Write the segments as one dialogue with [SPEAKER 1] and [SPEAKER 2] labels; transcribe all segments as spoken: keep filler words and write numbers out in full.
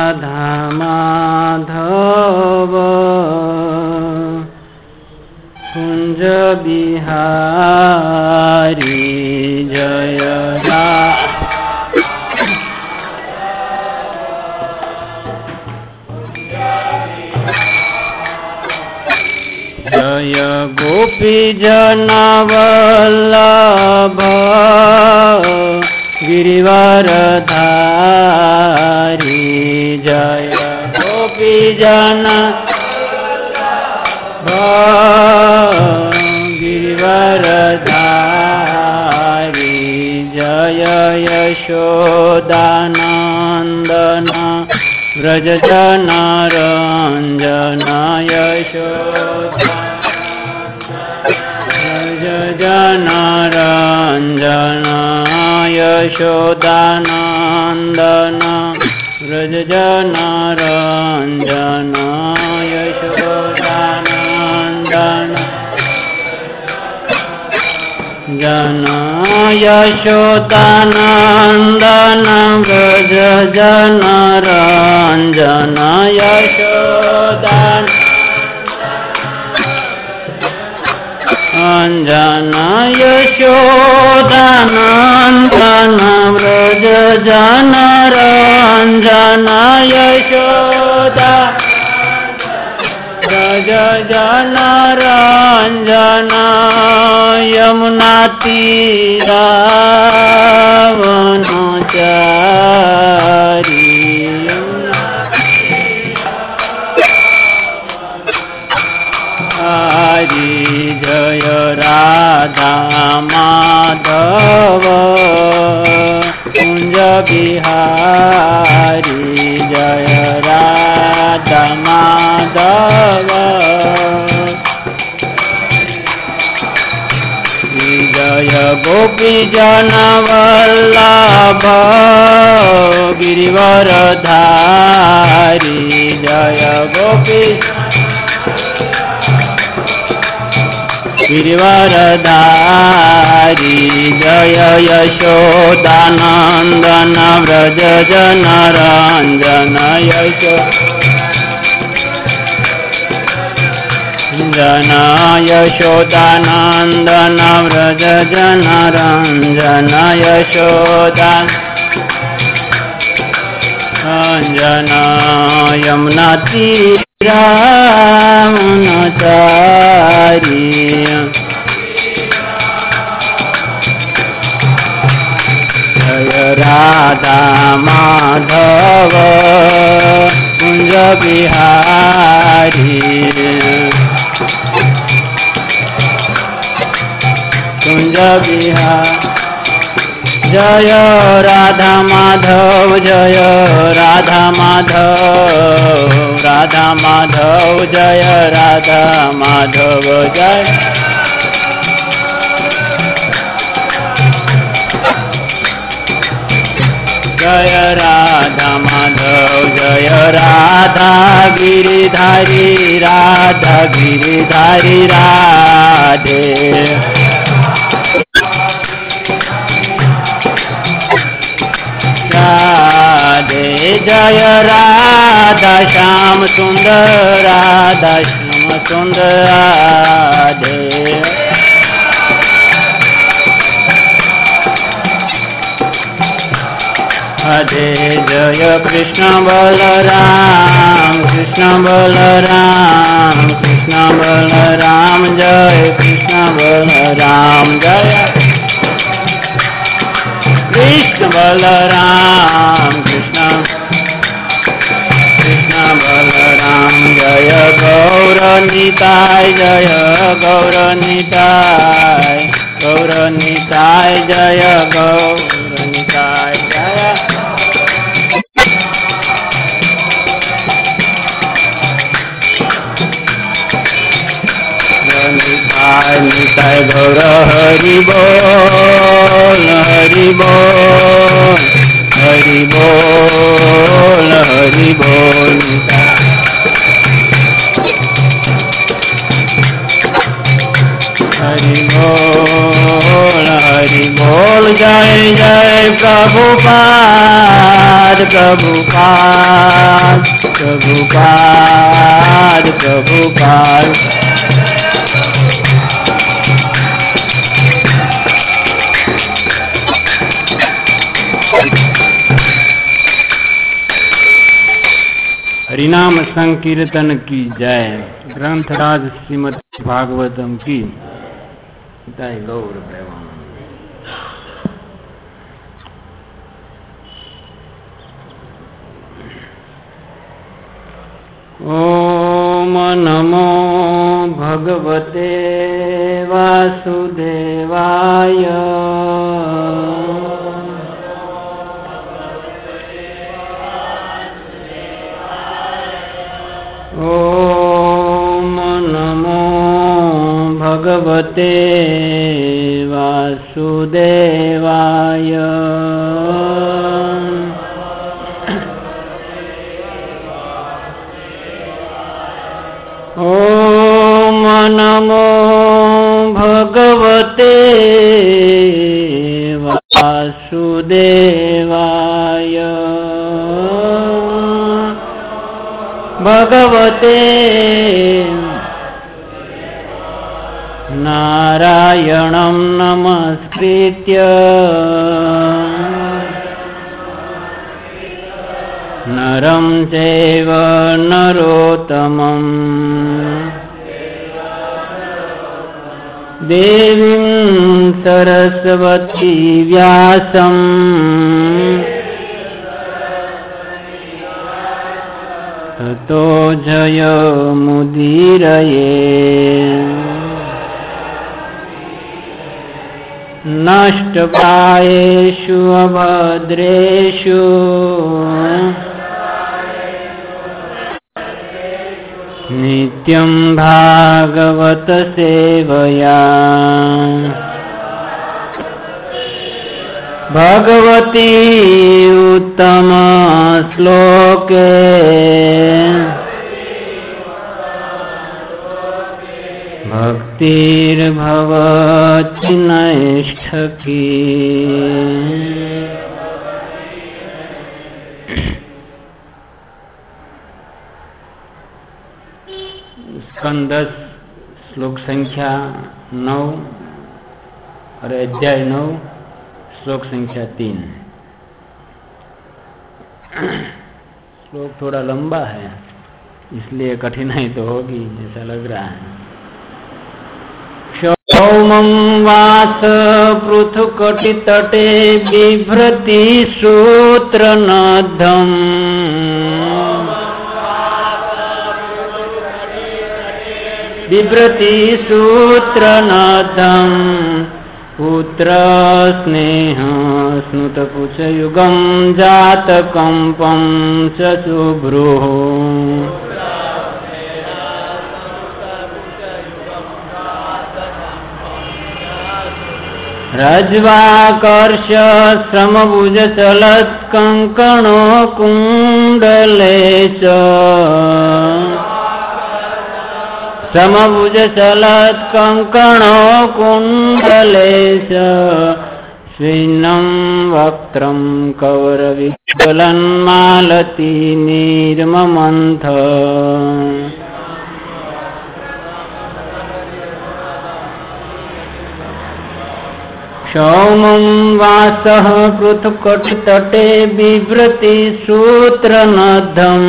[SPEAKER 1] राधा माधव कुंज बिहारी जय जय गोपी जन वल्लभ गिरिवरधारी जय गोपी जन गिरिवरधारी जय यशोदानंदन व्रज जन रंजन यशोदा व्रज जन रंजन यशोदानंदन व्रज जन रंजन यशोदानंदन जन यशोदानंदन व्रज जन रंजन यशोदान अंजन यशोदानंदन व्रज जन रंजन यशोदा व्रज जन रंजन यमुना तीरावनचारी हरि जय राधा माधव कुंज बिहारी जय राधा माधव जय गोपी जन वल्लभ गिरिवरधारी जय गोपी गिरिवरधारी जय यशोदानंदन व्रज जन रंजन यशो जन यशोदानंदन व्रज जन रंजन यशोदा रंजन यमुना तीरावनचारी जय राधा माधव कुंज बिहारी कुंज बिहारी जय राधा माधव जय राधा माधव राधा माधव जय राधा माधव जय जय राधा माधव जय राधा गिरिधारी राधा गिरिधारी राधे राधे जय राधा श्याम सुंदर राधा श्याम सुंदर राधे राधे जय कृष्ण बलराम कृष्ण बलराम कृष्ण बलराम जय कृष्ण बलराम जय कृष्ण बलराम कृष्ण कृष्ण बलराम जय गौर निताय जय गौर निताय गौर निताय जय गौर निताय जय निताय निताय गौर हरि बोल हरि बोल हरि बोल हरि बोल हरि बोल हरि बोल जय जय प्रभुपाद प्रभुपाद प्रभुपाद प्रभुपाद हरिनाम संकीर्तन की जय। ग्रंथराज श्रीमद् भागवतम की जय। गौर प्रेमानंद। ओम नमो भगवते वासुदेवाय। ओम नमो भगवते वासुदेवाय। ओम नमो भगवते वासुदेवाय। भगवते नारायणं नमस्कृत्य नरं चैव नरोत्तमम् देवीं सरस्वती व्यासं ततो जयमुदीरये। नष्टप्रायेषु अभद्रेषु नित्यं भागवत सेवया। भगवती उत्तम श्लोके भक्तिर्भवति नैष्ठकी। स्कंद श्लोक संख्या नौ और अध्याय नौ श्लोक संख्या तीन। श्लोक थोड़ा लंबा है इसलिए कठिनाई तो होगी ऐसा लग रहा है। क्षौमं वास पृथुकटितटे बिभ्रति सूत्रनद्धम्। बिभ्रति सूत्रनद्धम् पुत्र स्नेह स्नुतपुच्छयुगं जातकंपं च शुभ्रुः। रज्वाकर्ष श्रमभुज चलत्कङ्कणो कुण्डले च। समभुज चलत्कङ्कणो कुण्डले च। स्विन्नं वक्त्रं कौरविज्वलन्मालती निर्ममन्थ। क्षौमं वासः पृथुकटितटे बिभ्रति सूत्रनद्धम्।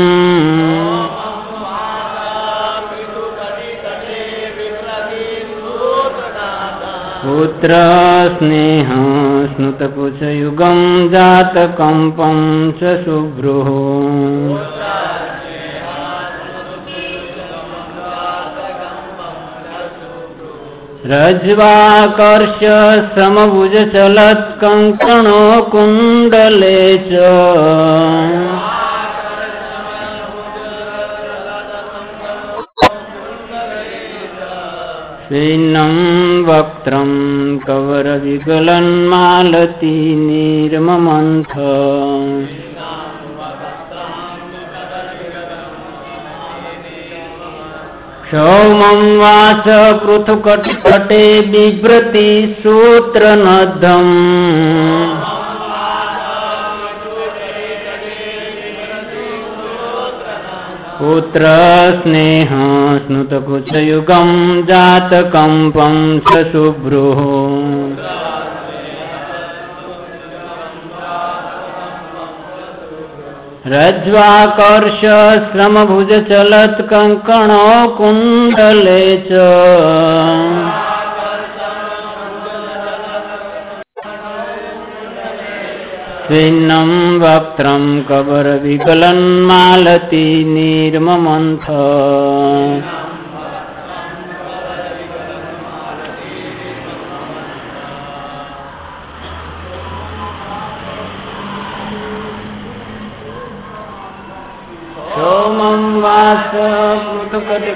[SPEAKER 1] पुत्र स्नेह स्नुतपुच्छयुगं जातकंपं च शुभ्रुः। रज्वाकर्ष समभुज चलत्कङ्कणो कुण्डले च। स्विन्नं वक्त्रं कवरविगलन्मालती निर्ममन्थ। क्षौमं वास पृथुकटितटे बिभ्रति सूत्रनद्धम्। पुत्र स्नेह स्नुतकुचयुगं जातकंपं शुभ्रुः रज्ज्वाकर्ष श्रमभुज चलत् कंकणो कुंडले च स्विन्नं वक्त्रं कबरविगलन्मालती निर्ममन्थ सोमं वास पृथुकटि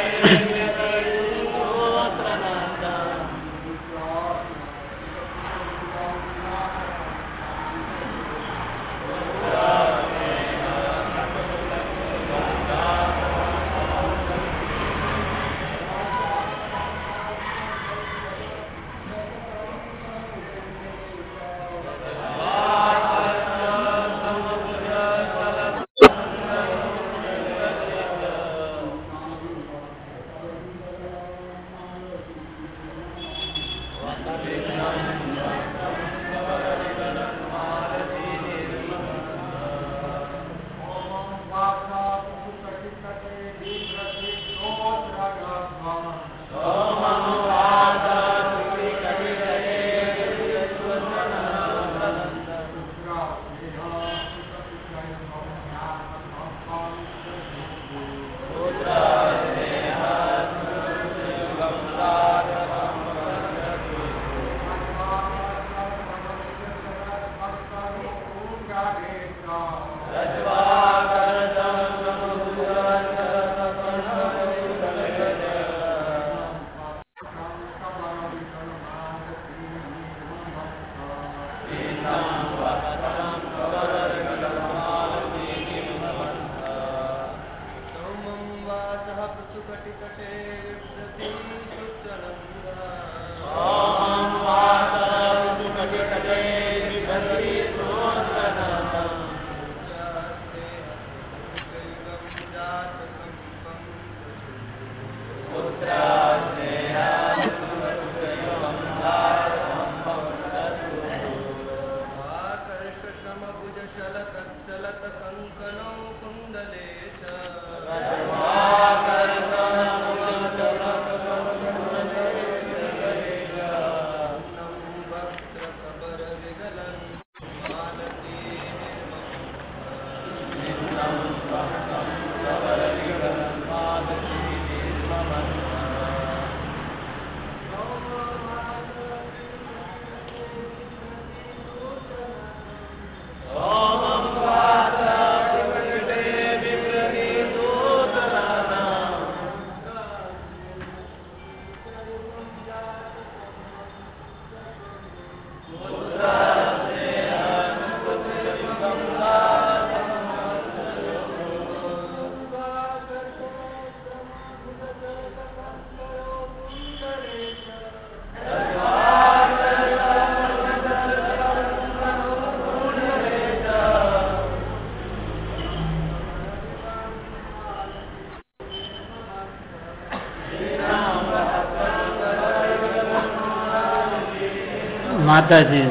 [SPEAKER 1] माताजी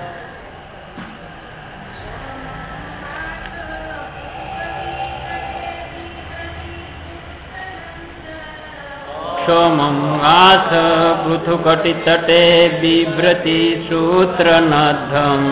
[SPEAKER 1] सोमं वास पृथुकटितटे बिभ्रति सूत्रनद्धम्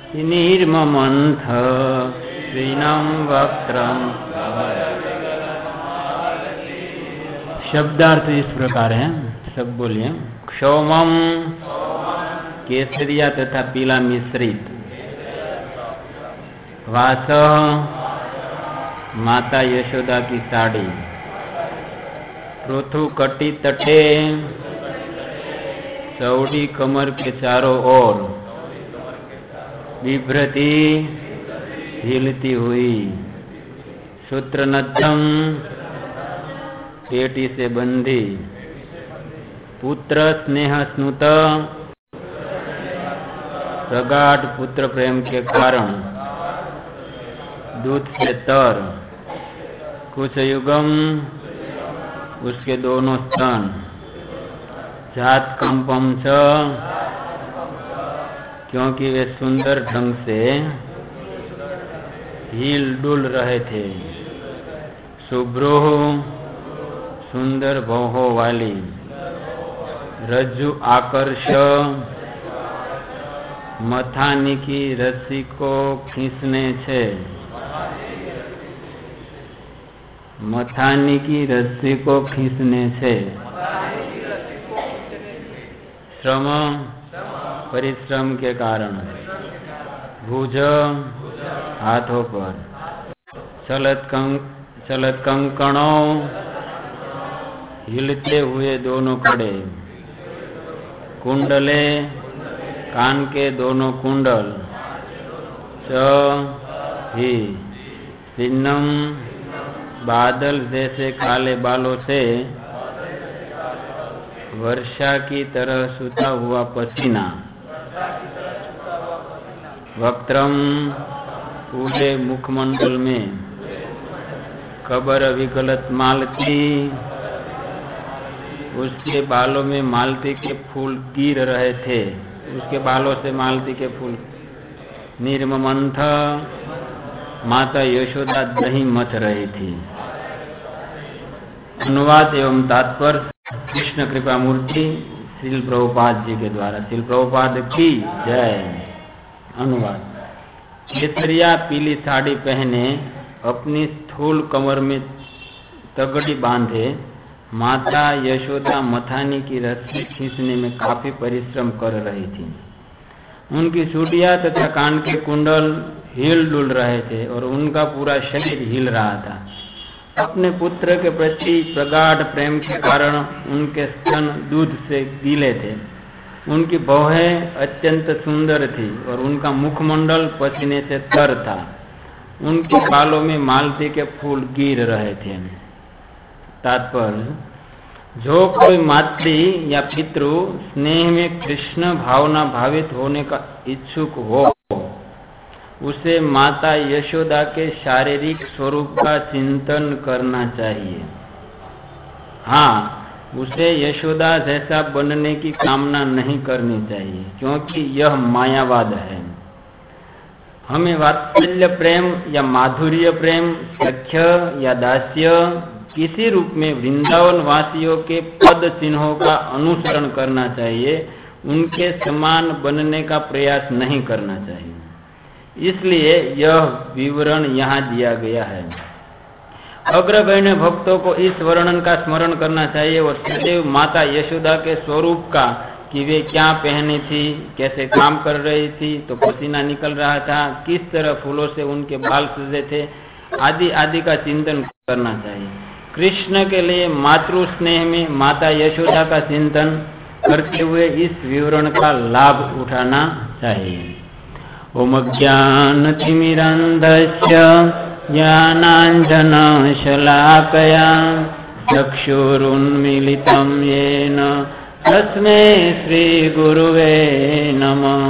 [SPEAKER 1] निर्ममंथ श्रीनम वक्त्रम। शब्दार्थ इस प्रकार है, सब बोलिए। क्षौमम केसरिया तथा पीला मिश्रित। वास माता यशोदा की साड़ी। पृथु कटी तटे चौड़ी कमर के चारों ओर। विभ्रति हिलती हुई। सूत्रनद्धम पेटी से बंधी। पुत्र स्नेह स्नुत प्रगाढ़ पुत्र प्रेम के कारण। दूध से तर। कुछ युगम उसके दोनों स्तन। जात कंपम च क्योंकि वे सुंदर ढंग से हिल डुल रहे थे। शुभ्रो सुंदर भौहों वाली। रज्जु आकर्ष मथानी की रस्सी को खींचने छे। मथानी की रस्सी को खींचने छे। श्रम परिश्रम के कारण। भुज हाथों पर। चलत कंक चलत कंकणों हिलते हुए दोनों कड़े। कुंडले कान के दोनों कुंडल। च ही सिन्नम बादल जैसे काले बालों से वर्षा की तरह सूता हुआ पसीना। वक्त्रम पूरे मुखमंडल में। कबर विगलत मालती उसके बालों में मालती के फूल गिर रहे थे। उसके बालों से मालती के फूल। निर्ममंथ माता यशोदा दही मथ रही थी। अनुवाद एवं तात्पर्य कृष्ण कृपा मूर्ति श्रील प्रभुपाद जी के द्वारा। श्रील प्रभुपाद की जय। अनुवाद। केसरिया पीली साड़ी पहने अपनी स्थूल कमर में तगड़ी बांधे माता यशोदा मथानी की रस्सी खींचने में काफी परिश्रम कर रही थी। उनकी चूड़ियां तथा कान के कुंडल हिल डुल रहे थे और उनका पूरा शरीर हिल रहा था। अपने पुत्र के प्रति प्रगाढ़ प्रेम के कारण उनके स्तन दूध से गीले थे। उनकी भौहें अत्यंत सुंदर थी और उनका मुखमंडल पसीने से तर था। उनके बालों में मालती के फूल गिर रहे थे। तात्पर्य। जो कोई मातृ या पितृ स्नेह में कृष्ण भावना भावित होने का इच्छुक हो उसे माता यशोदा के शारीरिक स्वरूप का चिंतन करना चाहिए। हाँ, उसे यशोदा जैसा बनने की कामना नहीं करनी चाहिए क्योंकि यह मायावाद है। हमें वात्सल्य प्रेम या माधुर्य प्रेम, सख्य या दास्य किसी रूप में वृंदावन वासियों के पद चिन्हों का अनुसरण करना चाहिए। उनके समान बनने का प्रयास नहीं करना चाहिए। इसलिए यह विवरण यहाँ दिया गया है। अग्रगण्य भक्तों को इस वर्णन का स्मरण करना चाहिए और सदैव माता यशोदा के स्वरूप का कि वे क्या पहनी थी, कैसे काम कर रही थी, तो पसीना निकल रहा था, किस तरह फूलों से उनके बाल सजे थे, आदि आदि का चिंतन करना चाहिए। कृष्ण के लिए मातृ स्नेह में माता यशोदा का चिंतन करते हुए इस विवरण का लाभ उठाना चाहिए। ओम ज्ञानतिमिरन्धस्य ज्ञानाञ्जनशलाकया चक्षुरुन्मीलितं येन तस्मै श्रीगुरुवे नमः।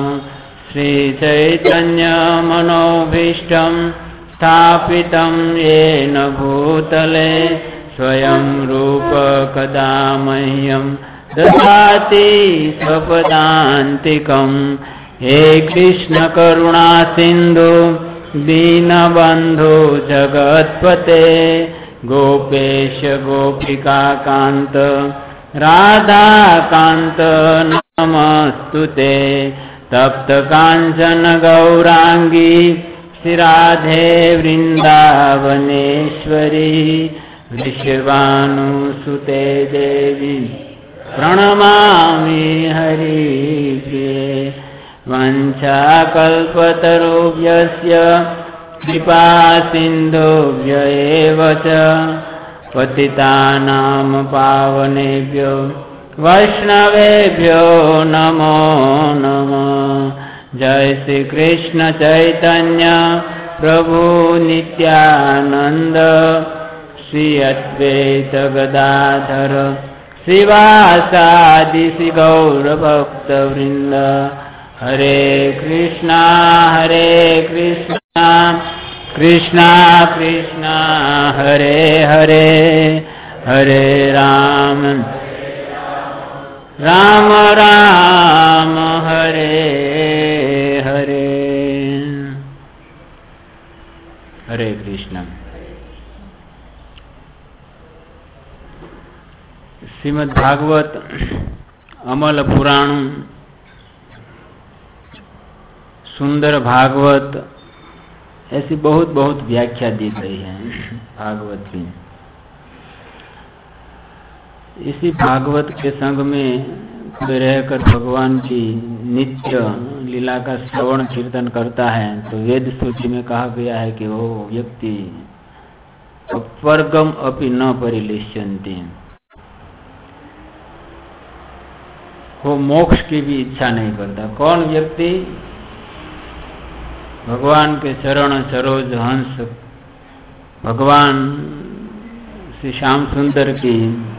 [SPEAKER 1] श्रीचैतन्यमनोभीष्टं स्थापितं येन भूतले स्वयं रूप कदा मह्यं ददाति स्वपदान्तिकम्। हे कृष्ण करुणा सिंधु दीनबंधु जगत्पते गोपेश गोपिका कांत राधा कांत नमस्तुते। तप्त कांचन गौरांगी श्री राधे वृंदावनेश्वरी वृषभानुसुते देवी प्रणमामि हरिप्रिये। वंशाकल्पतरुभ्यश्च कृपा सिन्धुभ्य एव च पतितानां पावनेभ्यो वैष्णवेभ्यो नमो नमः। जय श्री कृष्ण चैतन्य प्रभु नित्यानंद श्री अद्वैत गदाधर श्रीवासादि श्री गौर भक्त वृंद। हरे कृष्णा हरे कृष्णा कृष्णा कृष्णा हरे हरे हरे राम राम राम हरे हरे। हरे कृष्ण। श्रीमद् भागवत अमल पुराण सुंदर भागवत ऐसी बहुत बहुत व्याख्या दी गई है भागवत की। इसी भागवत के संग में कोई रहकर भगवान की नित्य लीला का श्रवण कीर्तन करता है तो वेद सूची में कहा गया है कि वो व्यक्ति अपवर्गम अपि न परिलिष्यन्ति, वो मोक्ष की भी इच्छा नहीं करता। कौन व्यक्ति भगवान के चरण सरोज हंस भगवान श्री श्याम सुंदर की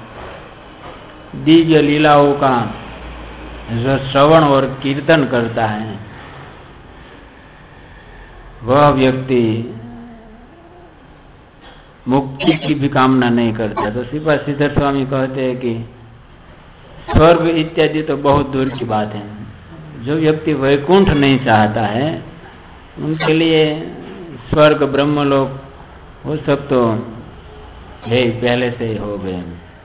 [SPEAKER 1] दिव्य लीलाओं का जो श्रवण और कीर्तन करता है वह व्यक्ति मुक्ति की भी कामना नहीं करता। तो श्रीपाद स्वामी कहते हैं कि स्वर्ग इत्यादि तो बहुत दूर की बात है, जो व्यक्ति वैकुंठ नहीं चाहता है उनके लिए स्वर्ग ब्रह्मलोक वो सब तो है पहले से ही हो गए।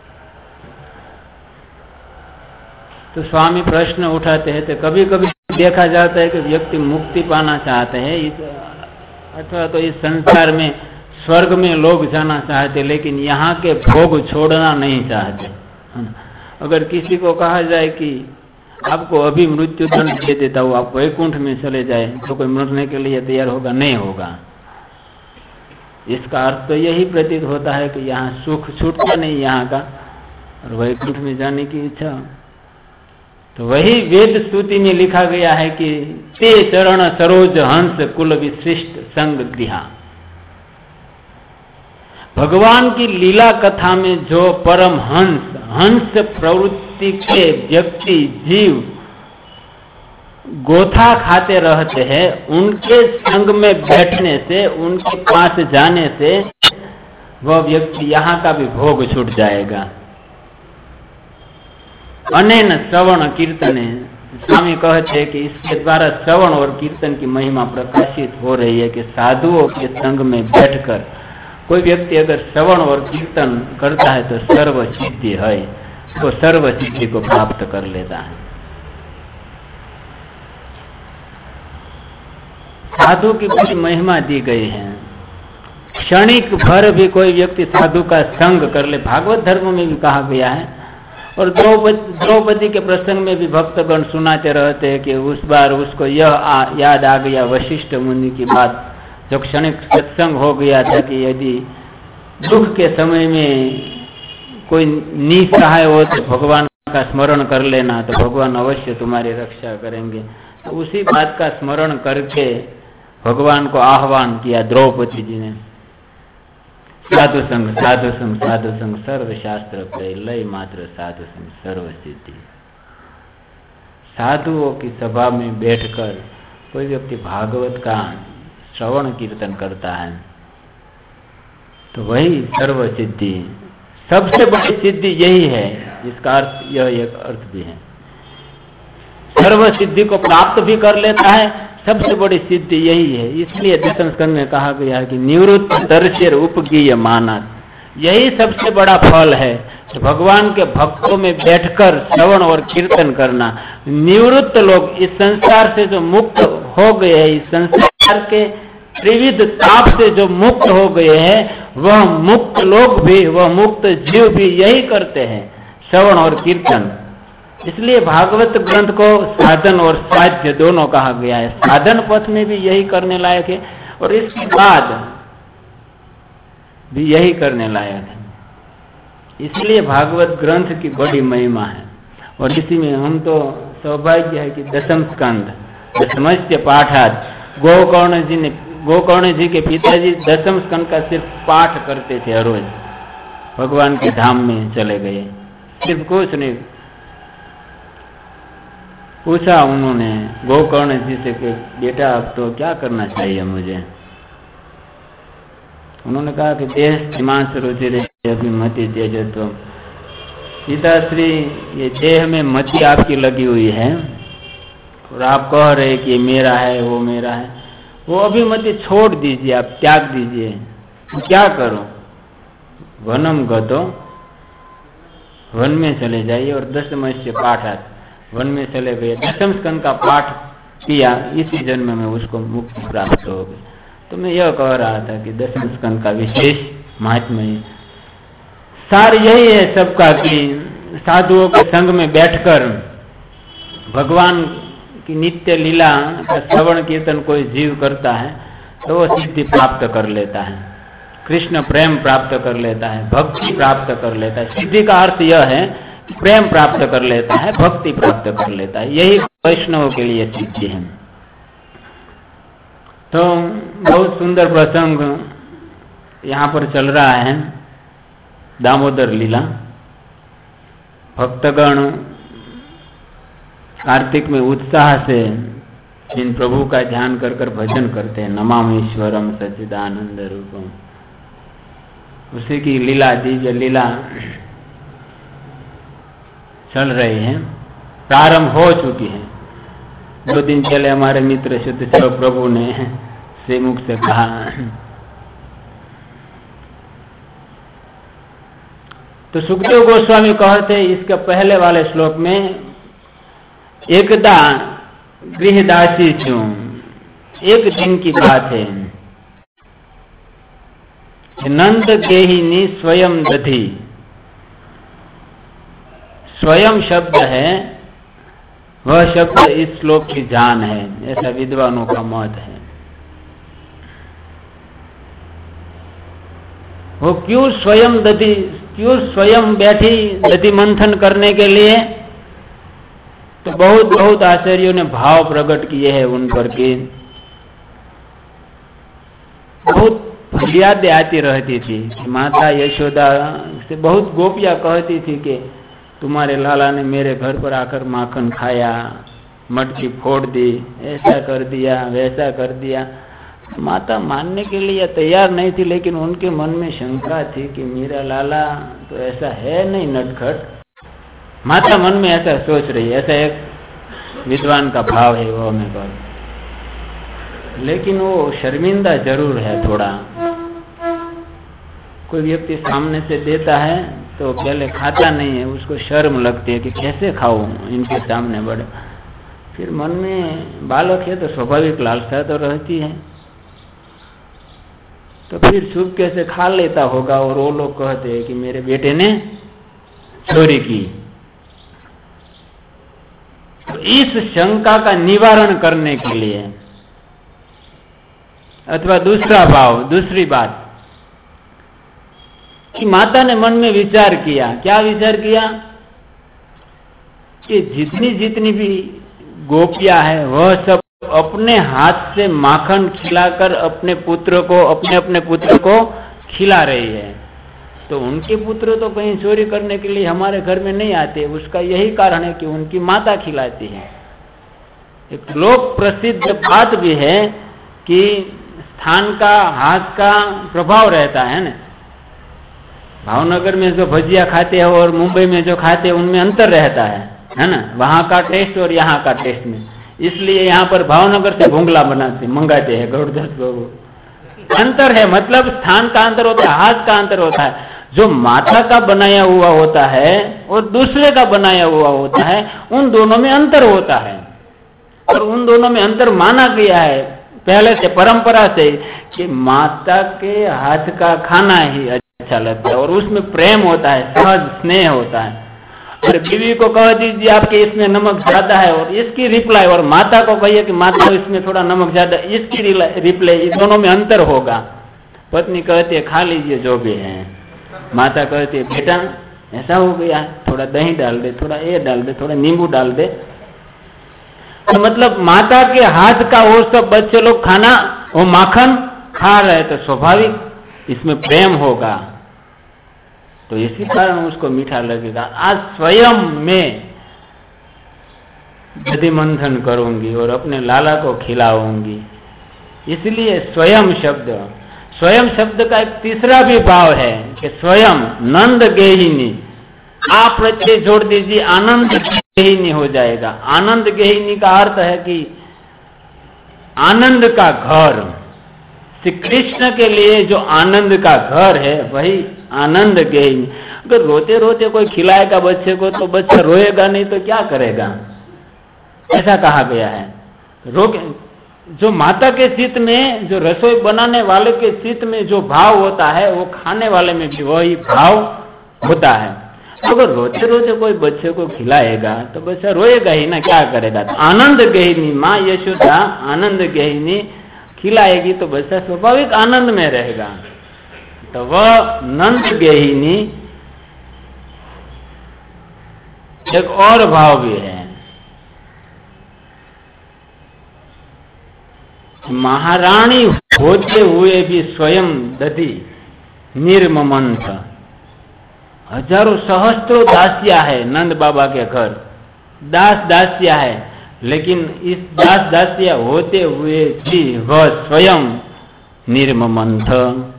[SPEAKER 1] तो स्वामी प्रश्न उठाते हैं तो कभी कभी देखा जाता है कि व्यक्ति मुक्ति पाना चाहते हैं इस अथवा तो इस संसार में स्वर्ग में लोग जाना चाहते लेकिन यहाँ के भोग छोड़ना नहीं चाहते। अगर किसी को कहा जाए कि आपको अभी मृत्यु दंड दे देता हूँ आप वैकुंठ में चले जाए तो कोई मरने के लिए तैयार होगा? नहीं होगा। इसका अर्थ तो यही प्रतीत होता है कि यहाँ सुख छूटता नहीं यहाँ का और वैकुंठ में जाने की इच्छा। तो वही वेद स्तुति में लिखा गया है कि ते चरण सरोज हंस कुल विशिष्ट संग गृहा। भगवान की लीला कथा में जो परम हंस हंस प्रवृत्ति के व्यक्ति जीव गोथा खाते रहते हैं उनके संग में बैठने से उनके पास जाने से वह व्यक्ति यहाँ का भी भोग छूट जाएगा। अनेन श्रवण कीर्तन स्वामी कहते हैं कि इसके द्वारा श्रवण और कीर्तन की महिमा प्रकाशित हो रही है कि साधुओं के संग में बैठकर कोई व्यक्ति अगर श्रवण और कीर्तन करता है तो सर्व सिद्धि है, तो सर्व सिद्धि को प्राप्त कर लेता है। साधु की बड़ी महिमा दी गई है। क्षणिक भर भी कोई व्यक्ति साधु का संग कर ले, भागवत धर्म में भी कहा गया है। और द्रौपदी के प्रसंग में भी भक्तगण सुनाते रहते हैं कि उस बार उसको यह आ, याद आ गया वशिष्ठ मुनि की बात जो क्षणिक सत्संग हो गया था कि यदि दुख के समय में कोई निसहाय हो तो भगवान का स्मरण कर लेना तो भगवान अवश्य तुम्हारी रक्षा करेंगे। तो उसी बात का स्मरण करके भगवान को आह्वान किया द्रौपदी जी ने। साधु संग साधु संग साधु संग सर्व शास्त्र प्रय लय मात्र साधु संग सर्व सिद्धि। साधुओं की सभा में बैठकर कोई व्यक्ति भागवत का श्रवण कीर्तन करता है तो वही सर्व सिद्धि, सबसे बड़ी सिद्धि यही है। इसका अर्थ यह एक अर्थ भी है, सर्व सिद्धि को प्राप्त भी कर लेता है, सबसे बड़ी सिद्धि यही है। इसलिए दशम स्कंद में कहा गया है कि निवृत्त दर्शेर उपगीय मानस, यही सबसे बड़ा फल है। भगवान के भक्तों में बैठकर श्रवण और कीर्तन करना। निवृत्त लोग, इस संसार से जो मुक्त हो गए हैं, इस संसार के त्रिविध ताप से जो मुक्त हो गए हैं, वह मुक्त लोग भी, वह मुक्त जीव भी यही करते हैं, श्रवण और कीर्तन। इसलिए भागवत ग्रंथ को साधन और साध्य दोनों कहा गया है। साधन पथ में भी यही करने लायक है और इसके बाद भी यही करने लायक है। इसलिए भागवत ग्रंथ की बड़ी महिमा है। और इसी में हम तो सौभाग्य है कि दशम स्कंद, दशमस्य पाठात, गोकर्ण जी ने, गोकर्ण जी के पिताजी दशम स्कंद का सिर्फ पाठ करते थे, हर रोज भगवान के धाम में चले गए, सिर्फ कुछ नहीं। पूछा उन्होंने गोकर्ण जी से कि बेटा अब तो क्या करना चाहिए मुझे? उन्होंने कहा कि देह सीमांश रुचि अभी मति तेजत्व। पिताश्री, ये देह में मति आपकी लगी हुई है और आप कह रहे कि ये मेरा है, वो मेरा है, वो अभिमति छोड़ दीजिए, आप त्याग दीजिए। तो क्या करो? वनम गतो, वन में चले जाइए और दशमस्य पाठात, वन में चले गए, दशम स्कंद का पाठ किया, इसी जन्म में उसको मुक्ति प्राप्त हो गई। तो मैं यह कह रहा था कि दशम स्कंद का विशेष महात्म्य, सार यही है सबका कि साधुओं के संग में बैठकर भगवान की नित्य लीला का श्रवण कीर्तन कोई जीव करता है तो वो सिद्धि प्राप्त कर लेता है, कृष्ण प्रेम प्राप्त कर लेता है, भक्ति प्राप्त कर लेता है। सिद्धि का अर्थ यह है कि प्रेम प्राप्त कर लेता है, भक्ति प्राप्त कर लेता है, यही वैष्णव के लिए सिद्धि है। तो बहुत सुंदर प्रसंग यहाँ पर चल रहा है, दामोदर लीला। भक्तगण कार्तिक में उत्साह से इन प्रभु का ध्यान कर कर भजन करते हैं, नमामीश्वरम सच्चिदानंद रूपम। उसी की लीला, दिव्य लीला चल रही है, प्रारंभ हो चुकी है। दो दिन पहले हमारे मित्र शुद्ध प्रभु ने से मुख से कहा, तो सुखदेव गोस्वामी कहते इसके पहले वाले श्लोक में, एकदा गृहदासी चूं, एक दिन की बात है, नंद गेहिनी स्वयं दधी। स्वयं शब्द है, वह शब्द इस श्लोक की जान है, ऐसा विद्वानों का मत है। वो क्यों स्वयं दधी, क्यों स्वयं बैठी दधी मंथन करने के लिए? तो बहुत बहुत आचार्यों ने भाव प्रकट किए हैं उन पर कि बहुत फरियादें आती रहती थी कि माता यशोदा से बहुत गोपियां कहती थी कि तुम्हारे लाला ने मेरे घर पर आकर माखन खाया, मटकी फोड़ दी, ऐसा कर दिया, वैसा कर दिया। माता मानने के लिए तैयार नहीं थी, लेकिन उनके मन में शंका थी कि मेरा लाला तो ऐसा है नहीं नटखट। माता मन में ऐसा सोच रही है, ऐसा एक विद्वान का भाव है वो हमें पर। लेकिन वो शर्मिंदा जरूर है थोड़ा। कोई व्यक्ति सामने से देता है तो पहले खाता नहीं है, उसको शर्म लगती है कि कैसे खाऊं इनके सामने बड़े। फिर मन में बालक है तो स्वाभाविक लालसा तो रहती है, तो फिर चुपके से खा लेता होगा। और वो लोग कहते हैं कि मेरे बेटे ने चोरी की। तो इस शंका का निवारण करने के लिए, अथवा दूसरा भाव, दूसरी बात कि माता ने मन में विचार किया। क्या विचार किया? कि जितनी जितनी भी गोपियां है वह सब अपने हाथ से माखन खिलाकर अपने पुत्र को, अपने अपने पुत्र को खिला रही है, तो उनके पुत्र तो कहीं चोरी करने के लिए हमारे घर में नहीं आते। उसका यही कारण है कि उनकी माता खिलाती है। एक लोक प्रसिद्ध बात भी है कि स्थान का, हाथ का प्रभाव रहता है ना। भावनगर में जो भजिया खाते हैं और मुंबई में जो खाते हैं उनमें अंतर रहता है, है ना, वहां का टेस्ट और यहाँ का टेस्ट में। इसलिए यहाँ पर भावनगर से भोंगला बनाते मंगाते हैं, गौरदास बाबू। अंतर है, मतलब स्थान का अंतर होता है, हाथ का अंतर होता है। जो माता का बनाया हुआ होता है और दूसरे का बनाया हुआ होता है, उन दोनों में अंतर होता है। और उन दोनों में अंतर माना गया है पहले से, परंपरा से, कि माता के हाथ का खाना ही अच्छा लगता है और उसमें प्रेम होता है, सहज स्नेह होता है। और बीवी को कह दीजिए आपके इसमें नमक ज्यादा है, और इसकी रिप्लाई, और माता को कहिए कि माता इसमें थोड़ा नमक ज्यादा, इसकी रिप्लाई, इस दोनों में अंतर होगा। पत्नी कहती है खा लीजिए जो भी है, माता कहती है बेटा ऐसा हो गया, थोड़ा दही डाल दे, थोड़ा ये डाल दे, थोड़ा नींबू डाल दे। तो मतलब माता के हाथ का वो सब बच्चे लोग खाना, वो माखन खा रहे, तो स्वाभाविक इसमें प्रेम होगा, तो इसी कारण उसको मीठा लगेगा। आज स्वयं में दधि मंथन करूंगी और अपने लाला को खिलाऊंगी, इसलिए स्वयं शब्द, स्वयं शब्द का एक तीसरा भी भाव है कि स्वयं नंद गेहिनी, आप प्रत्यय जोड़ दीजिए, आनंद गेहिनी हो जाएगा। आनंद गेहिनी का अर्थ है कि आनंद का घर, श्री कृष्ण के लिए जो आनंद का घर है वही आनंद गेहिनी। अगर रोते रोते कोई खिलाएगा बच्चे को तो बच्चा रोएगा नहीं तो क्या करेगा, ऐसा कहा गया है। रो जो माता के चित्त में, जो रसोई बनाने वाले के चित्त में जो भाव होता है, वो खाने वाले में भी वही भाव होता है। अगर रोते रोते कोई बच्चे को खिलाएगा तो बच्चा रोएगा ही ना, क्या करेगा। तो आनंद गेहिनी, माँ यशोदा आनंद गेहिनी खिलाएगी तो बच्चा स्वाभाविक आनंद में रहेगा। तो वह नंद गेहिनी एक और भाव भी है। महारानी होते हुए भी स्वयं दधी निर्ममंथ, हजारों सहस्त्रों दासिया है नंद बाबा के घर, दास दासिया है, लेकिन इस दास दासिया होते हुए भी वह स्वयं निर्ममंथ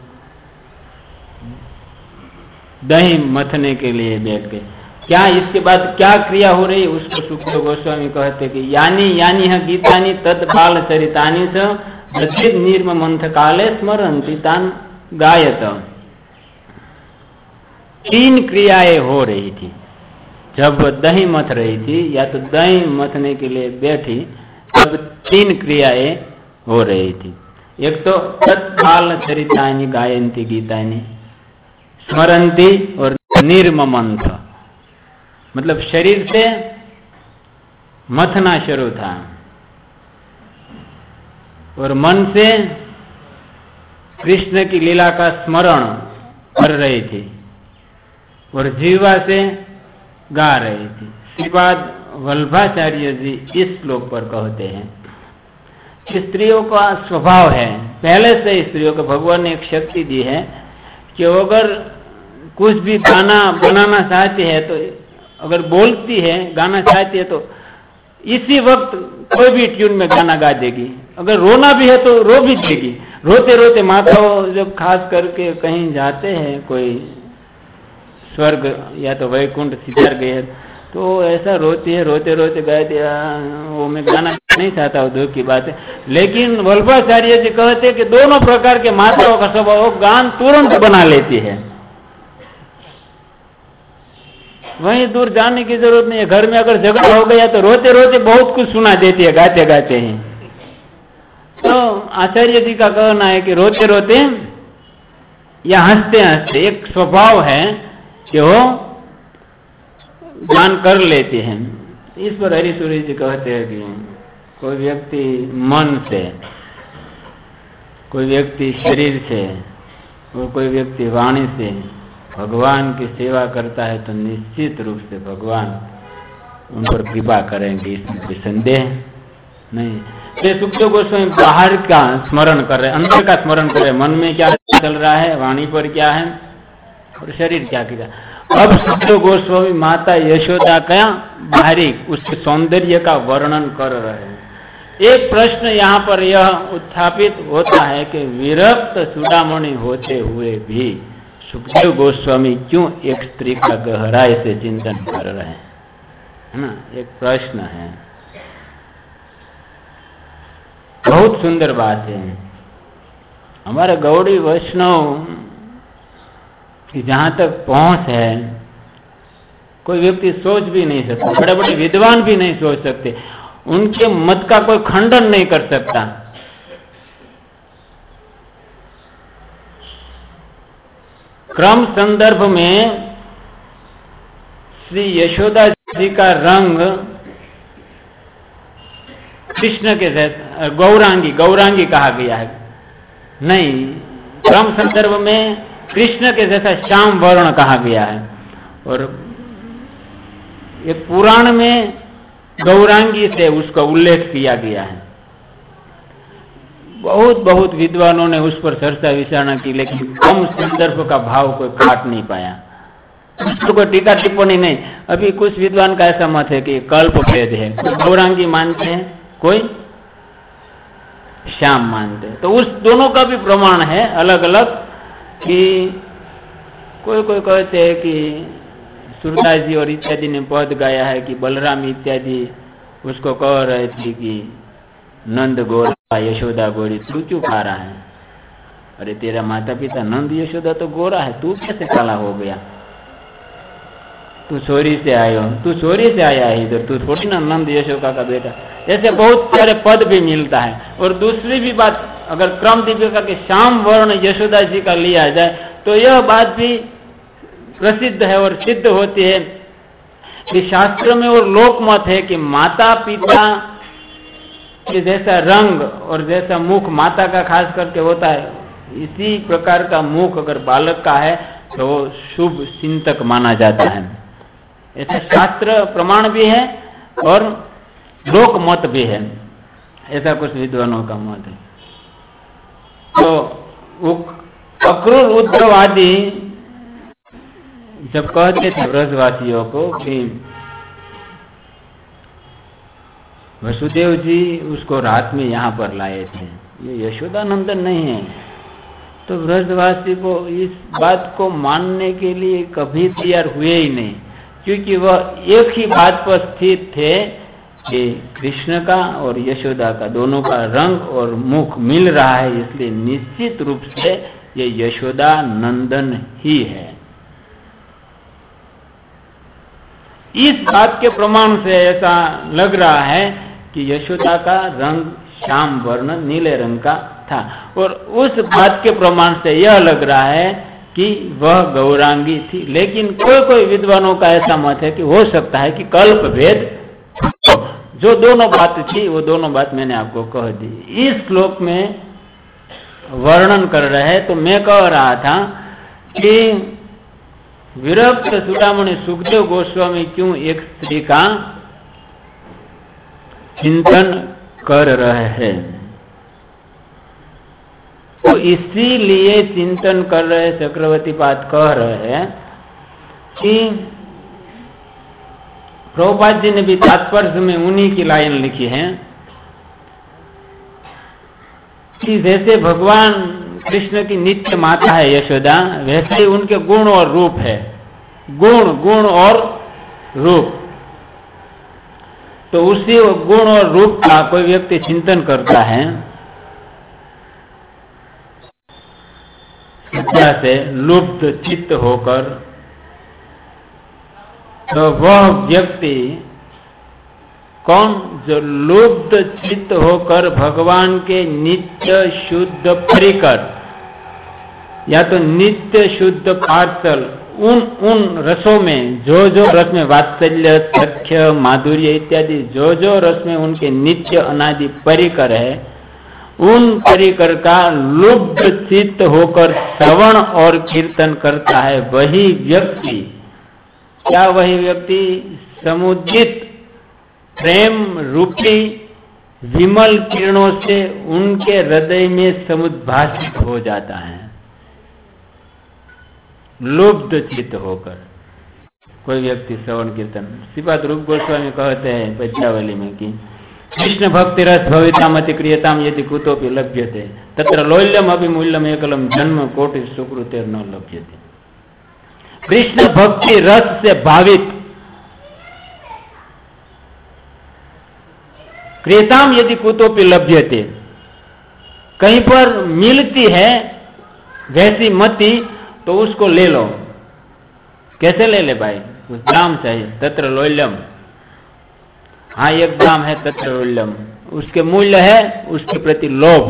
[SPEAKER 1] दही मथने के लिए बैठ गए। क्या इसके बाद क्या क्रिया हो रही, उसको सुखदेव गोस्वामी कहते कि यानी यानी है गीतानी तत् बाल चरितानी स निर्ममंथ काले स्मरन्ति तान गायत। तीन क्रियाएं हो रही थी जब दही मथ रही थी, या तो दही मथने के लिए बैठी तब तीन क्रियाएं हो रही थी। एक तो तत्काल चरितानी गायंती गीतानी, स्मरंती और निर्ममंथ, मतलब शरीर से मथना शुरू था और मन से कृष्ण की लीला का स्मरण कर रही थी और जीवा से गा रही थी। श्रीपाद वल्लभाचार्य जी इस श्लोक पर कहते हैं कि स्त्रियों का स्वभाव है, पहले से स्त्रियों को भगवान ने एक शक्ति दी है कि अगर कुछ भी गाना बनाना चाहती है, तो अगर बोलती है, गाना चाहती है, तो इसी वक्त कोई भी ट्यून में गाना गा देगी। अगर रोना भी है तो रो भी देगी। रोते रोते माताओं जब खास करके कहीं जाते हैं, कोई स्वर्ग या तो वैकुंठ सिधार गए, तो ऐसा रोती है, रोते रोते गाती है, वो मैं गाना नहीं चाहता हूँ, दुख की बात है। लेकिन वल्लभाचार्य जी कहते हैं कि दोनों प्रकार के माताओं का स्वभाव गान तुरंत बना लेती है, वहीं दूर जाने की जरूरत नहीं है। घर में अगर झगड़ा हो गया तो रोते रोते बहुत कुछ सुना देती है, गाते गाते ही। तो आचार्य जी का कहना है कि रोते रोते या हंसते हंसते एक स्वभाव है कि वो गान कर लेते हैं। इस पर हरिसूरी जी कहते हैं कि कोई व्यक्ति मन से, कोई व्यक्ति शरीर से और कोई व्यक्ति वाणी से भगवान की सेवा करता है तो निश्चित रूप से भगवान उन पर कृपा करेंगे, इसमें कोई संदेह नहीं। तो सुखदेव गोस्वामी बाहर का स्मरण कर रहे, अंदर का स्मरण कर रहे, मन में क्या चल रहा है, वाणी पर क्या है और शरीर क्या किया। अब सुखदेव गोस्वामी माता यशोदा का बाहरी उसके सौंदर्य का वर्णन कर रहे हैं। एक प्रश्न यहाँ पर यह उत्थापित होता है कि विरक्त चूड़ामणि होते हुए भी सुखदेव गोस्वामी क्यों एक स्त्री का गहराई से चिंतन कर रहे हैं, है ना, एक प्रश्न है। बहुत सुंदर बात है। हमारे गौड़ी वैष्णव कि जहां तक पहुंच है कोई व्यक्ति सोच भी नहीं सकता, बड़े बड़े विद्वान भी नहीं सोच सकते, उनके मत का कोई खंडन नहीं कर सकता। क्रम संदर्भ में श्री यशोदा जी का रंग कृष्ण के जैसा गौरांगी गौरांगी कहा गया है, नहीं, क्रम संदर्भ में कृष्ण के जैसा श्याम वर्ण कहा गया है। और एक पुराण में गौरांगी से उसका उल्लेख किया गया है। बहुत बहुत विद्वानों ने उस पर चर्चा विचारणा की, लेकिन कम संदर्भ का भाव कोई काट नहीं पाया, उस पर कोई टीका टिप्पणी नहीं। अभी कुछ विद्वान का ऐसा मत है कि कल्प भेद है, कोई गौरांगी मानते हैं, कोई श्याम मानते हैं। तो उस दोनों का भी प्रमाण है अलग अलग, कि कोई कोई कहते हैं कि सूरदास जी और इत्यादि ने पद गाया है कि बलराम इत्यादि उसको कह रहे थे कि नंद गोरा यशोदा गोरी, तू क्यों खा रहा है? अरे तेरा माता पिता नंद यशोदा तो गोरा है, तू कैसे काला हो गया? तू चोरी से आयो, तू चोरी से आया है इधर, तू थोड़ी ना नंद यशोदा का बेटा। ऐसे बहुत सारे पद भी मिलता है। और दूसरी भी बात, अगर क्रम दीपिका के श्याम वर्ण यशोदा जी का लिया जाए तो यह बात भी प्रसिद्ध है और सिद्ध होती है कि शास्त्र में और लोकमत है कि माता पिता के जैसा रंग और जैसा मुख माता का खास करके होता है, इसी प्रकार का मुख अगर बालक का है तो वो शुभ चिंतक माना जाता है। ऐसा शास्त्र प्रमाण भी है और लोक मत भी है, ऐसा कुछ विद्वानों का मत है। तो अक्रूर उद्धव आदि जब कहते थे ब्रजवासियों को कि वसुदेव जी उसको रात में यहाँ पर लाए थे, ये यशोदानंदन नहीं है, तो ब्रजवासी को इस बात को मानने के लिए कभी तैयार हुए ही नहीं, क्योंकि वह एक ही बात पर स्थित थे कि कृष्ण का और यशोदा का दोनों का रंग और मुख मिल रहा है, इसलिए निश्चित रूप से ये यशोदा नंदन ही है। इस बात के प्रमाण से ऐसा लग रहा है कि यशोदा का रंग श्याम वर्ण नीले रंग का था, और उस बात के प्रमाण से यह लग रहा है कि वह गौरांगी थी। लेकिन कोई कोई विद्वानों का ऐसा मत है कि हो सकता है कि कल्प भेद, जो दोनों बात थी वो दोनों बात मैंने आपको कह दी। इस श्लोक में वर्णन कर रहे हैं, तो मैं कह रहा था कि विरक्त चूड़ामणि सुखदेव गोस्वामी क्यों एक स्त्री का चिंतन कर रहे हैं, तो इसीलिए चिंतन कर रहे चक्रवर्ती पाद कह रहे हैं कि प्रभुपाद जी ने भी तात्पर्य में उन्हीं की लाइन लिखी है कि जैसे भगवान कृष्ण की नित्य माता है यशोदा, वैसे ही उनके गुण और रूप है, गुण गुण और रूप। तो उसी गुण और रूप का कोई व्यक्ति चिंतन करता है सत्ता से लुप्त चित्त होकर, तो वह व्यक्ति कौन? जो लुप्त चित्त होकर भगवान के नित्य शुद्ध परिकर या तो नित्य शुद्ध पार्सल उन उन रसों में, जो जो रस में वात्सल्य सख्य माधुर्य इत्यादि जो जो रस में उनके नित्य अनादि परिकर है, उन परिकर का लुप्त चित्त होकर श्रवण और कीर्तन करता है वही व्यक्ति। क्या वही व्यक्ति समुदित प्रेम रूपी विमल किरणों से उनके हृदय में समुद्भाषित हो जाता है, लुब्ध चित्त होकर कोई व्यक्ति श्रवण कीर्तन। श्रीपाद रूप गोस्वामी कहते हैं पद्यावली में कि कृष्ण भक्ति रस भवितामति क्रियताम यदि कुतोपि लभ्यते तत्र लौल्यम अभिमूल्यम एकलम जन्म कोटि सुकृतेर न लभ्यते। कृष्ण भक्ति रस से भावित क्रियताम यदि कुतोपि लभ्यते, कहीं पर मिलती है वैसी मति तो उसको ले लो। कैसे ले ले भाई? कुछ दाम चाहिए। तत्र लोल्यम, हाँ एक दाम है तत्र लोल्यम, उसके मूल्य है, उसके प्रति लोभ।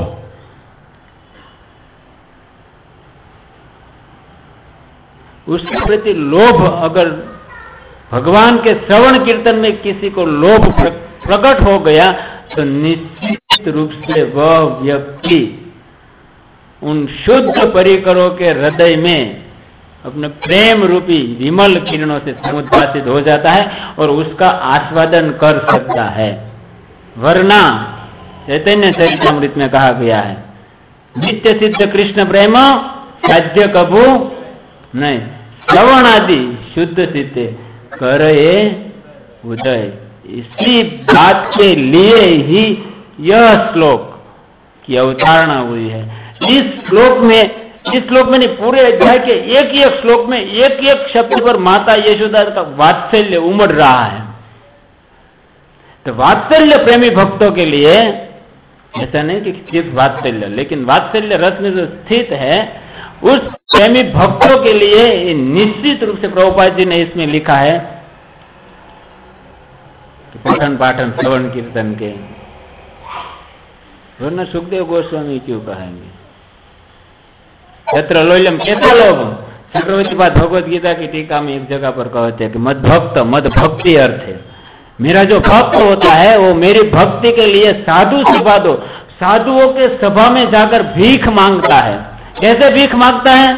[SPEAKER 1] उसके प्रति लोभ, अगर भगवान के श्रवण कीर्तन में किसी को लोभ प्रकट हो गया तो निश्चित रूप से वह व्यक्ति उन शुद्ध परिकरों के हृदय में अपने प्रेम रूपी विमल किरणों से समुद्भासित हो जाता है और उसका आस्वादन कर सकता है। वरना चैतन्य चरितामृत में कहा गया है, नित्य सिद्ध कृष्ण प्रेम साध्य कभू नहीं, श्रवण आदि शुद्ध सिद्ध करे उदय। इसी बात के लिए ही यह श्लोक की अवतारणा हुई है। इस श्लोक में, इस श्लोक में नहीं, पूरे अध्याय के एक एक श्लोक में एक एक शब्द पर माता यशोदा का वात्सल्य उमड़ रहा है। तो वात्सल्य प्रेमी भक्तों के लिए, ऐसा नहीं कि सिर्फ वात्सल्य, लेकिन वात्सल्य रस में जो स्थित है उस प्रेमी भक्तों के लिए निश्चित रूप से प्रभुपाद जी ने इसमें लिखा है कि पठन पाठन श्रवण कीर्तन के, वरना सुखदेव गोस्वामी क्यों कहेंगे तत्र लोल्यम कैसा लोभ? चक्रवर्ती बात भगवत गीता की टीका में एक जगह पर कहते हैं कि मद भक्त, मद भक्ति अर्थ है मेरा जो भक्त होता है वो मेरी भक्ति के लिए साधु सभा दो, साधुओं के सभा में जाकर भीख मांगता है। कैसे भीख मांगता है?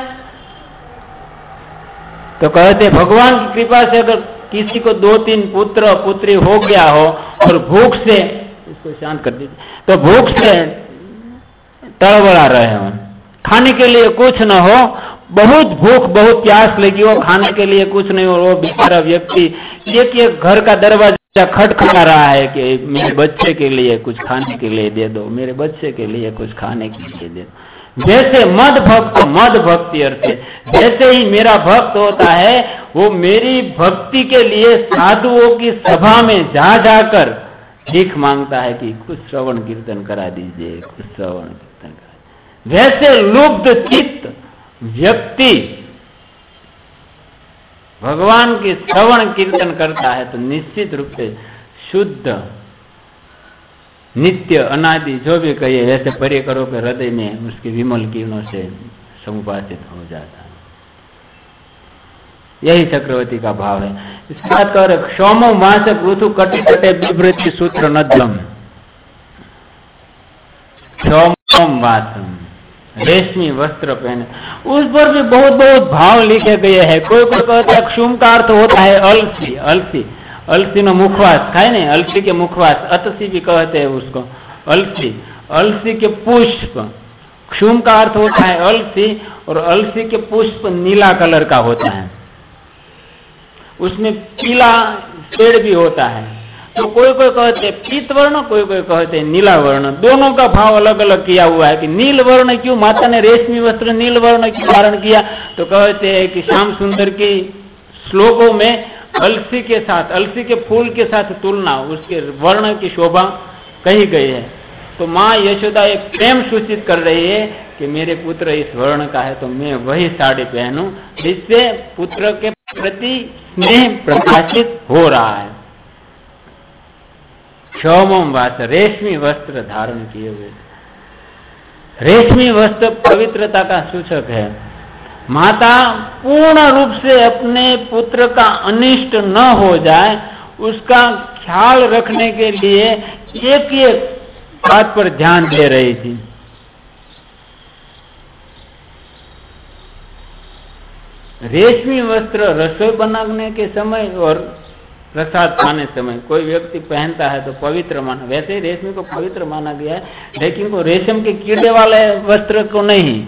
[SPEAKER 1] तो कहते भगवान की कृपा से अगर किसी को दो तीन पुत्र पुत्री हो गया हो और भूख से, इसको शांत कर दीजिए, तो भूख से तड़बड़ा रहे हो, खाने के लिए कुछ न हो, बहुत भूख बहुत प्यास लगी हो, खाने के लिए कुछ नहीं हो, वो बेचारा व्यक्ति एक एक घर का दरवाजा खटखटा रहा है कि मेरे बच्चे के लिए कुछ खाने के लिए दे दो, मेरे बच्चे के लिए कुछ खाने के लिए दे दो। जैसे मद भक्त, मद भक्ति अर्थ है, जैसे ही मेरा भक्त होता है वो मेरी भक्ति के लिए साधुओं की सभा में जा जाकर भीख मांगता है कि कुछ श्रवण कीर्तन करा दीजिए, कुछ श्रवण कीर्तन करा। वैसे लुब्ध चित्त व्यक्ति भगवान की श्रवण कीर्तन करता है तो निश्चित रूप से शुद्ध नित्य अनादि जो भी कहिए वैसे परिकरों के हृदय में उसके विमल किरणों से समुपासित हो जाता है। यही चक्रवर्ती का भाव है। इसके बाद कह रहे क्षौमो मास पृथु कटि कटे बिभ्रति सूत्र नद्यम, क्षौमम वासम, रेशमी वस्त्र पहने, उस पर भी बहुत बहुत भाव लिखे गए हैं। कोई कोई कहता है क्षुम का अर्थ होता है अलसी, अलसी अलसी नो मुखवास खाए नहीं, अलसी के मुखवास अतसी भी कहते हैं उसको, अलसी अलसी के पुष्प। क्षुम का अर्थ होता है अलसी और अलसी के पुष्प नीला कलर का होता है, उसमें पीला पेड़ भी होता है। तो कोई कोई कहते हैं पीत वर्ण, कोई कोई कहते हैं नीला वर्ण। दोनों का भाव अलग अलग किया हुआ है कि नील वर्ण क्यों, माता ने रेशमी वस्त्र नील वर्ण क्यों धारण किया? तो कहते हैं कि श्याम सुंदर की श्लोकों में अलसी के साथ, अलसी के फूल के साथ तुलना, उसके वर्ण की शोभा कही गई है। तो माँ यशोदा एक प्रेम सूचित कर रही है कि मेरे पुत्र इस वर्ण का है तो मैं वही साड़ी पहनूं, जिससे पुत्र के प्रति स्नेह प्रकाशित हो रहा है। क्षौमम वास, रेशमी वस्त्र धारण किए हुए। रेशमी वस्त्र पवित्रता का सूचक है। माता पूर्ण रूप से अपने पुत्र का अनिष्ट न हो जाए उसका ख्याल रखने के लिए एक एक बात पर ध्यान दे रही थी। रेशमी वस्त्र रसोई बनाने के समय और प्रसाद पाने समय कोई व्यक्ति पहनता है तो पवित्र माना, वैसे ही रेशमी को पवित्र माना गया है, लेकिन को रेशम के कीड़े वाले वस्त्र को नहीं।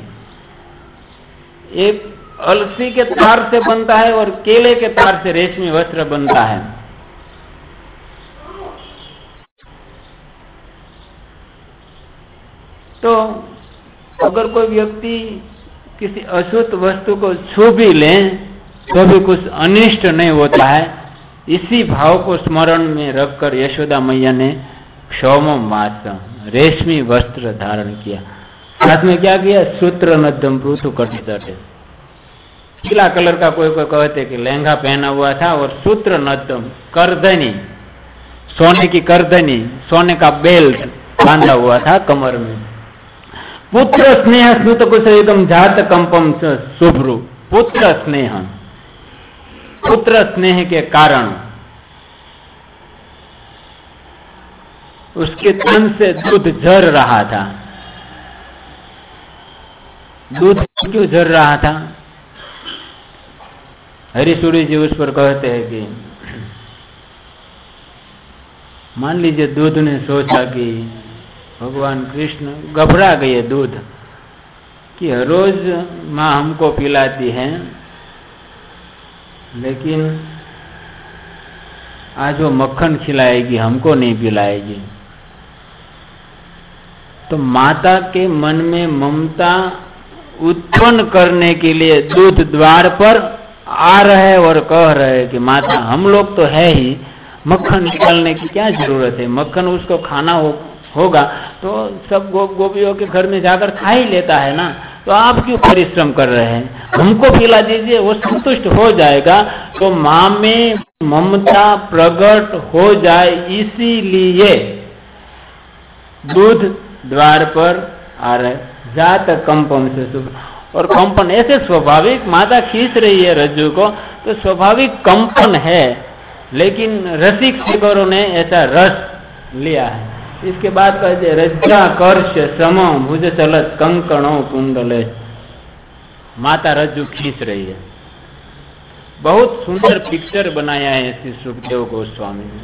[SPEAKER 1] एक अलसी के तार से बनता है और केले के तार से रेशमी वस्त्र बनता है। तो अगर कोई व्यक्ति किसी अशुद्ध वस्तु को छू भी ले तो भी कुछ अनिष्ट नहीं होता है। इसी भाव को स्मरण में रखकर यशोदा मैया ने क्षौमम वास, रेशमी वस्त्र धारण किया। साथ में क्या किया? सूत्र नद्यम पृथु कटि तटे, पीला कलर का कोई कोई कहते कि लहंगा पहना हुआ था और सूत्र नद्धम, करधनी, सोने की करधनी, सोने का बेल्ट बांधा हुआ था कमर में। पुत्र स्नेह स्नुत कुशलम जात कंपम शुभ्रु, पुत्र स्नेह, पुत्र स्नेह के कारण उसके तन से दूध झर रहा था। दूध क्यों झर रहा था? हरिसूरी जी उस पर कहते हैं कि मान लीजिए दूध ने सोचा कि भगवान कृष्ण घबरा गए दूध कि रोज माँ हमको पिलाती है, लेकिन आज वो मक्खन खिलाएगी, हमको नहीं पिलाएगी। तो माता के मन में ममता उत्पन्न करने के लिए दूध द्वार पर आ रहे और कह रहे कि माता हम लोग तो है ही, मक्खन निकालने की क्या जरूरत है, मक्खन उसको खाना हो, होगा तो सब गोप गोपियों के घर में जाकर खा ही लेता है ना, तो आप क्यों परिश्रम कर रहे हैं, हमको पिला दीजिए, वो संतुष्ट हो जाएगा। तो माँ में ममता प्रकट हो जाए इसीलिए दूध द्वार पर आ रहे, जात कंपन से शुभ। और कंपन ऐसे स्वाभाविक, माता खींच रही है रज्जु को तो स्वाभाविक कंपन है, लेकिन रसिक शिखरों ने ऐसा रस लिया है। इसके बाद कहते रज्जा कर्ष सम भुज चलत कंकणों कुंडले, माता रज्जु खींच रही है। बहुत सुंदर पिक्चर बनाया है श्री सुखदेव गोस्वामी ने।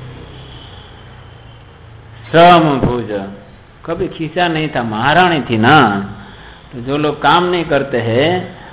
[SPEAKER 1] सम भुज कभी खींचा नहीं था, महारानी थी ना, तो जो लोग काम नहीं करते हैं,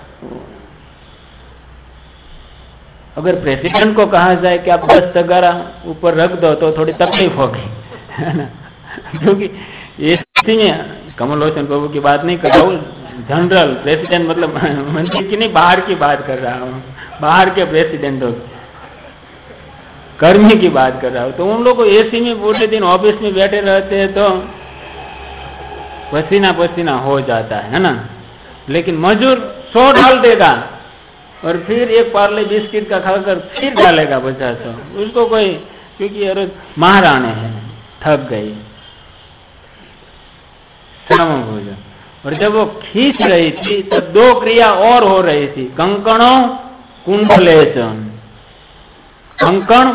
[SPEAKER 1] अगर प्रेसिडेंट को कहा जाए कि आप दस तगारा ऊपर रख दो तो थोड़ी तकलीफ होगी, है ना, क्योंकि एसी में कमल लोचन प्रभु की बात नहीं कर रहा हूँ, जनरल प्रेसिडेंट मतलब मंत्री की नहीं, बाहर की बात कर रहा हूँ, बाहर के प्रेसिडेंटों कर्मी की बात कर रहा हूँ। तो उन लोग को एसी में पूरे दिन ऑफिस में बैठे रहते हैं तो पसीना पसीना हो जाता है ना, लेकिन मजदूर सौ डाल देगा और फिर एक पार्ले बिस्किट का खाकर फिर डालेगा पचास सौ, उसको कोई, क्योंकि अरे महारानी है, थक गई। समभुज। और जब वो खींच रही थी तो दो क्रिया और हो रही थी, कंकणों कुंडलेचन, कंकण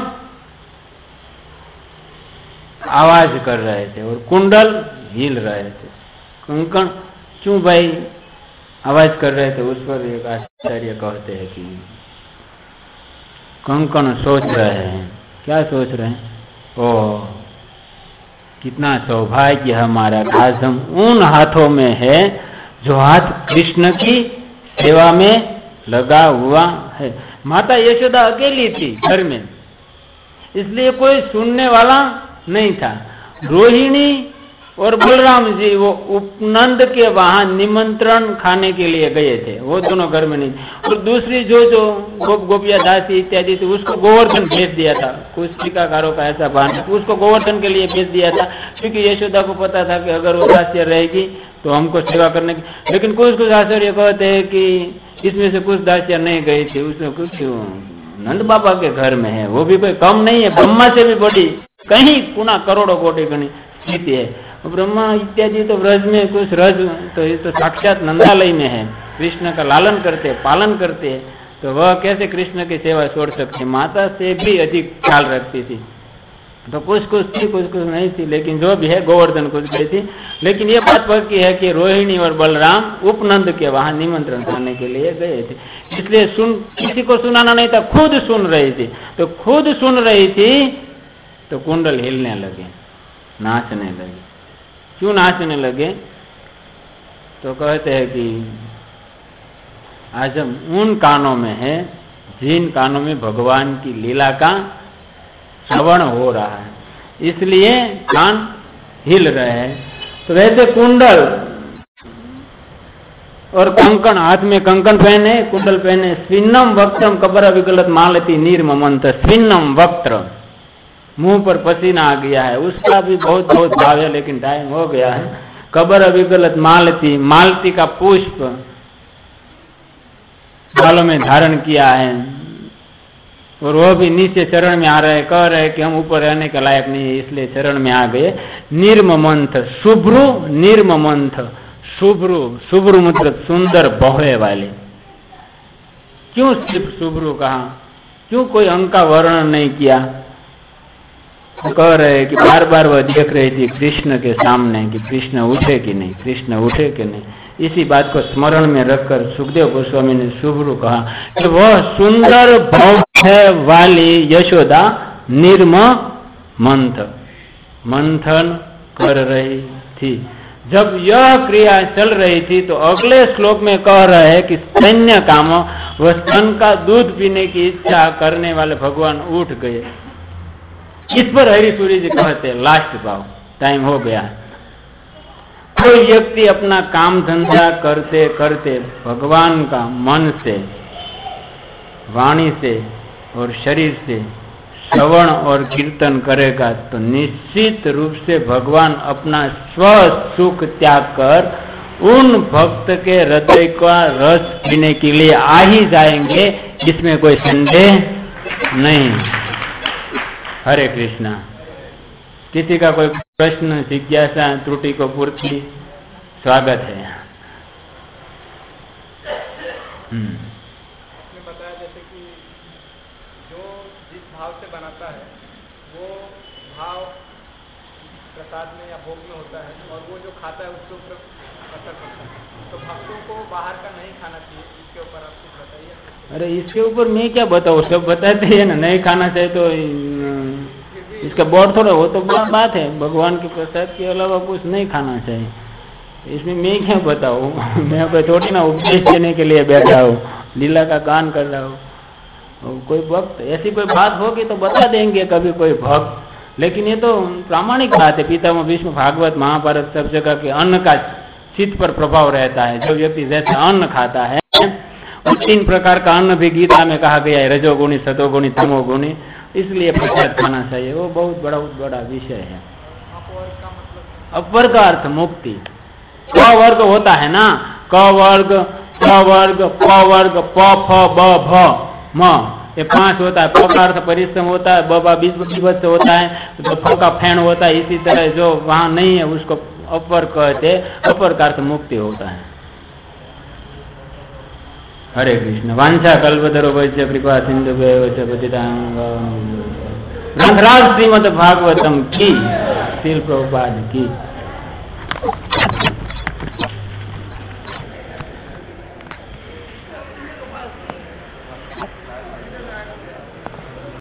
[SPEAKER 1] आवाज कर रहे थे और कुंडल हिल रहे थे। कंकण क्यों भाई आवाज कर रहे थे, उस पर एक आचार्य कहते हैं कि कंकण सोच रहे हैं। क्या सोच रहे हैं? ओ कितना सौभाग्य हमारा, आज हम उन हाथों में है जो हाथ कृष्ण की सेवा में लगा हुआ है। माता यशोदा अकेली थी घर में, इसलिए कोई सुनने वाला नहीं था। रोहिणी और बलराम जी वो उपनंद के वहां निमंत्रण खाने के लिए गए थे, वो दोनों घर में नहीं। और दूसरी जो जो गोप गोपिया दासी इत्यादि थी उसको गोवर्धन भेज दिया था, कुछ टीकाकारों का ऐसा बहाना, उसको गोवर्धन के लिए भेज दिया था, क्योंकि यशोदा को पता था कि अगर वो दासियां रहेगी तो हमको सेवा करने की। लेकिन कुछ कुछ आचार्य कहते हैं कि इसमें से कुछ दासियां नहीं गई थी, उसमें कुछ नंद बाबा के घर में है, वो भी कोई कम नहीं है, ब्रह्मा से भी बड़ी कहीं पुनः करोड़ों कोटि गणी स्थिति है। ब्रह्मा इत्यादि तो व्रज में कुछ रज, तो ये तो साक्षात नंदालय में है, कृष्ण का लालन करते हैं, पालन करते हैं, तो वह कैसे कृष्ण की सेवा छोड़ सकते? माता से भी अधिक ख्याल रखती थी। तो कुछ कुछ थी, कुछ कुछ नहीं थी, लेकिन जो भी है गोवर्धन कुछ गई थी। लेकिन ये बात पक्की है कि रोहिणी और बलराम उपनंद के वहां निमंत्रण खाने के लिए गए थे, इसलिए सुन किसी को सुनाना नहीं था, खुद सुन रही थी। तो खुद सुन रही थी तो कुंडल हिलने लगे, नाचने लगे। क्यों नाचने लगे? तो कहते हैं कि आज हम उन कानों में है जिन कानों में भगवान की लीला का श्रवण हो रहा है, इसलिए कान हिल रहे हैं। तो वैसे कुंडल और कंकण, हाथ में कंकण पहने, कुंडल पहने। स्विन्नम वक्त्रम कबर विगलत मालती निर्ममंत, स्विन्नम वक्त्र, मुंह पर पसीना आ गया है, उसका भी बहुत बहुत भाव है, लेकिन टाइम हो गया है। कबर विगलत मालती, मालती का पुष्प बालों में धारण किया है, और वह भी नीचे चरण में आ रहे, कह रहे कि हम ऊपर रहने के लायक नहीं है, इसलिए चरण में आ गए। निर्ममंथ शुभ्रु, निर्ममंथ शुभ्रु, शुभ्रु मतलब सुंदर भौहे वाले। क्यों सिर्फ शुभ्रु कहा, क्यों कोई अंक का वर्णन नहीं किया? तो कह रहे कि बार बार वह देख रही थी कृष्ण के सामने कि कृष्ण उठे कि नहीं, कृष्ण उठे कि नहीं। इसी बात को स्मरण में रखकर सुखदेव गोस्वामी ने शुभ्रु कहा कि वह सुंदर भौहे वाली यशोदा निर्म मंथ मंथन कर रही थी। जब यह क्रिया चल रही थी तो अगले श्लोक में कह रहे हैं कि स्तन्य काम, वह स्तन का दूध पीने की इच्छा करने वाले भगवान उठ गए। इस पर हरिसूरी जी कहते लास्ट भाव, टाइम हो गया। कोई व्यक्ति अपना काम धंधा करते करते भगवान का मन से, वाणी से और शरीर से श्रवण और कीर्तन करेगा तो निश्चित रूप से भगवान अपना स्व सुख त्याग कर उन भक्त के हृदय का रस पीने के लिए आ ही जाएंगे, इसमें कोई संदेह नहीं। हरे कृष्णा। किसी का कोई प्रश्न, जिज्ञासा, त्रुटि को पूर्ति, स्वागत है। हम्म
[SPEAKER 2] आपने बताया जैसे कि जो जिस भाव से बनाता है वो भाव प्रसाद में या भोग में होता है, और वो जो खाता है उसके ऊपर असर करता है। तो भक्तों को बाहर का नहीं खाना चाहिए, इसके ऊपर आप कुछ बताइए।
[SPEAKER 1] अरे इसके ऊपर मैं क्या बताऊँ, सब बताते हैं ना, नहीं खाना चाहिए तो इसका बोर्ड थोड़ा, वो तो बात है, भगवान के प्रसाद के अलावा कुछ नहीं खाना चाहिए, इसमें मैं क्या बताऊँ। मैं कोई थोड़ी ना उपदेश देने के लिए बैठा हूँ, लीला का गान कर रहा हूँ। कोई भक्त ऐसी कोई बात होगी तो बता देंगे कभी कोई भक्त, लेकिन ये तो प्रामाणिक बात है। पितामह भीष्म, भागवत, महाभारत सब जगह के अन्न का चित्त पर प्रभाव रहता है। जो व्यक्ति जैसा अन्न खाता है, और तीन प्रकार का अन्न भी गीता में कहा गया है, रजोगुणी, सतोगुणी, तमोगुणी, इसलिए प्रसाद खाना चाहिए। वो बहुत बड़ा बड़ा विषय है। अपर का अर्थ मुक्ति। क वर्ग होता है ना, क वर्ग, क वर्ग, प वर्ग, प फ ब भ म, ये पांच होता है। प का अर्थ परिश्रम होता है, ब बीभत्स होता है, तो फ का फैन होता है। इसी तरह जो वहां नहीं है उसको अपर कहते, अपर का अर्थ मुक्ति होता है। हरे कृष्ण। वांछा कल्पतरो वैश्य कृपा सिंधु ग्रंथराज श्रीमद् भागवतम की, श्रील प्रभुपाद की।